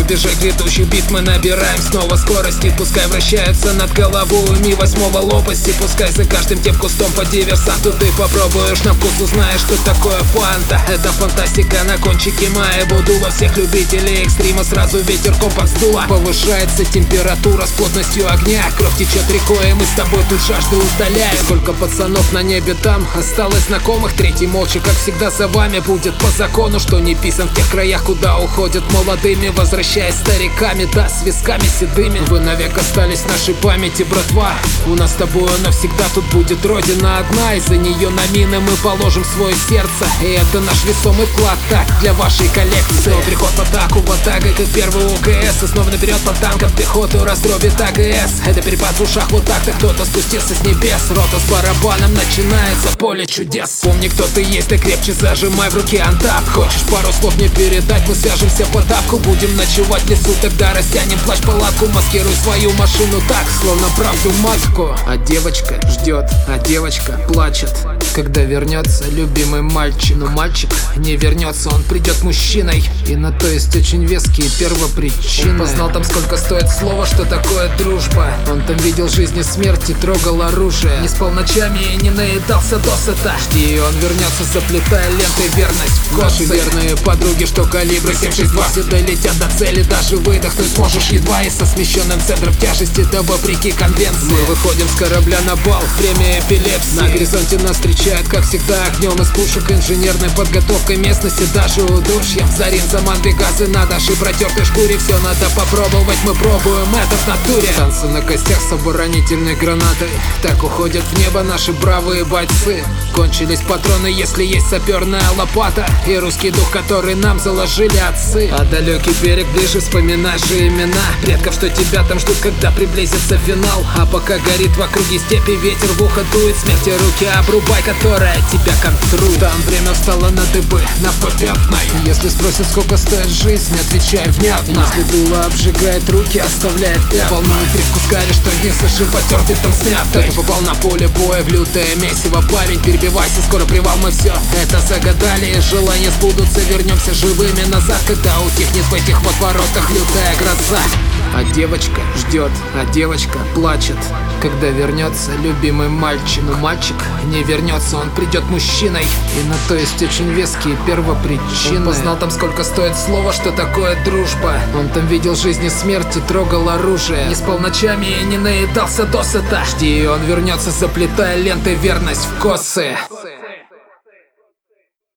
избежать грядущих бит, мы набираем снова скорости. Пускай вращаются над головой ми восьмого лопасти. Пускай за каждым тем кустом по диверсанту ты попробуешь на вкус, узнаешь, что такое фанта. Это фантастика на кончике мая. Буду во всех любителей экстрима сразу ветерком подсдуло. Повышается температура с плотностью огня. Кровь течет рекой, и мы с тобой тут жажду утоляем. Сколько пацанов на небе там осталось знакомых. Третий молча, как всегда, за вами будет по закону, что не писан в тех краях, куда уходят молодыми, возвращаясь стариками, да, с висками седыми. Вы навек остались в нашей памяти, братва. У нас с тобой навсегда тут будет родина одна, и за нее на мины мы положим свое сердце. И это наш весомый вклад, так, для вашей коллекции. Снова приход в атаку, в атаке, как первый УКС. И снова наперед по танкам пехоту раздробит АГС. Это перепад в ушах, вот так-то кто-то спустился с небес. Рота с барабаном, начинается поле чудес. Помни, кто ты есть, ты крепче зажимай в руке антап. Хочешь пару слов мне передать, мы свяжемся по тапку. Будем ночевать в лесу, тогда растянем плащ-палатку. Маскируй свою машину так, словно правду маску. А девочка ждет, а девочка плачет, когда вернется любимый мальчик. Но мальчик не вернется, он придет мужчиной. И на то есть очень веские первопричины. Он познал там, сколько стоит слово, что такое дружба. Он там видел жизнь и смерть и трогал оружие. Не спал ночами и не наедался досыта. Жди, он вернется, заплетая лентой верность в косы. Наши верные подруги, что калибры 7,62 все долетят до цели, даже выдохнуть сможешь едва. И со смещенным центром тяжести, да вопреки конвенции. Мы выходим с корабля на бал, время эпилепсии. На горизонте нас встречают, как всегда, огнем из пушек, инженерной подготовкой местности, даже удушьем. Зарин, заман, бегазы на нашей протертой шкуре. Все надо попробовать, мы пробуем это в натуре. Танцы на костях с оборонительной гранатой. Так уходят в небо наши бравые бойцы. Кончились патроны, если есть саперная лопата и русский дух, который нам заложили отцы. А далекий берег ближе, вспоминай же имена предков, что тебя там ждут, когда приблизится финал. А пока горит в округе степи, ветер в ухо дует. Смерти руки обрубай, которая тебя контрует. Там время встало на дыбы, на попятной. Если спросят, сколько стоит жизнь, отвечай внятно. Если дуло обжигает руки, оставляет пятна. Волнует привкус гари, что не суши потертый там снятый. Кто попал на поле боя в лютое месиво, парень, перебивайся, скоро привал, мы все это загадали. Желания сбудутся, вернемся живыми назад, когда утихнет в этих вот воротах лютая гроза. А девочка ждет, а девочка плачет, когда вернется любимый мальчик. Но мальчик не вернется, он придет мужчиной. И на то есть очень веские первопричины. Он познал там, сколько стоит слово, что такое дружба. Он там видел жизнь и смерть и трогал оружие. Не спал ночами и не наедался досыта. Жди, он вернется, заплетая лентой верность в косы.